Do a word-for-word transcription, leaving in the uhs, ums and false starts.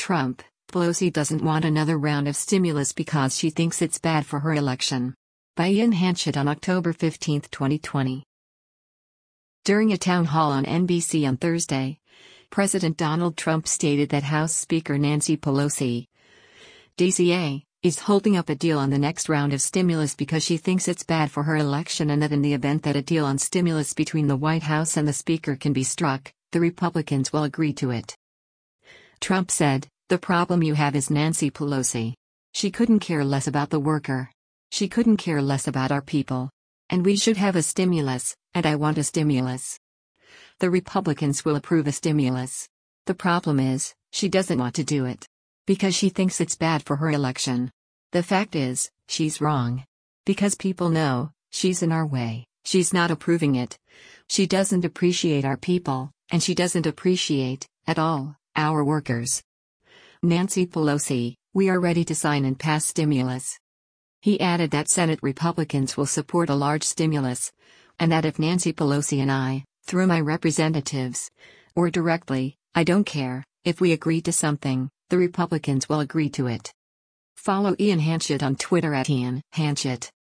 Trump, Pelosi doesn't want another round of stimulus because she thinks it's bad for her election. By Ian Hanchett on October fifteenth, twenty twenty. During a town hall on N B C on Thursday, President Donald Trump stated that House Speaker Nancy Pelosi, D C A, is holding up a deal on the next round of stimulus because she thinks it's bad for her election, and that in the event that a deal on stimulus between the White House and the Speaker can be struck, the Republicans will agree to it. Trump said, "The problem you have is Nancy Pelosi. She couldn't care less about the worker. She couldn't care less about our people. And we should have a stimulus, and I want a stimulus. The Republicans will approve a stimulus. The problem is, she doesn't want to do it. Because she thinks it's bad for her election. The fact is, she's wrong. Because people know, she's in our way, she's not approving it. She doesn't appreciate our people, and she doesn't appreciate, at all, our workers. Nancy Pelosi, we are ready to sign and pass stimulus." He added that Senate Republicans will support a large stimulus, and that if Nancy Pelosi and I, through my representatives, or directly, I don't care, if we agree to something, the Republicans will agree to it. Follow Ian Hanchett on Twitter at Ian Hanchett.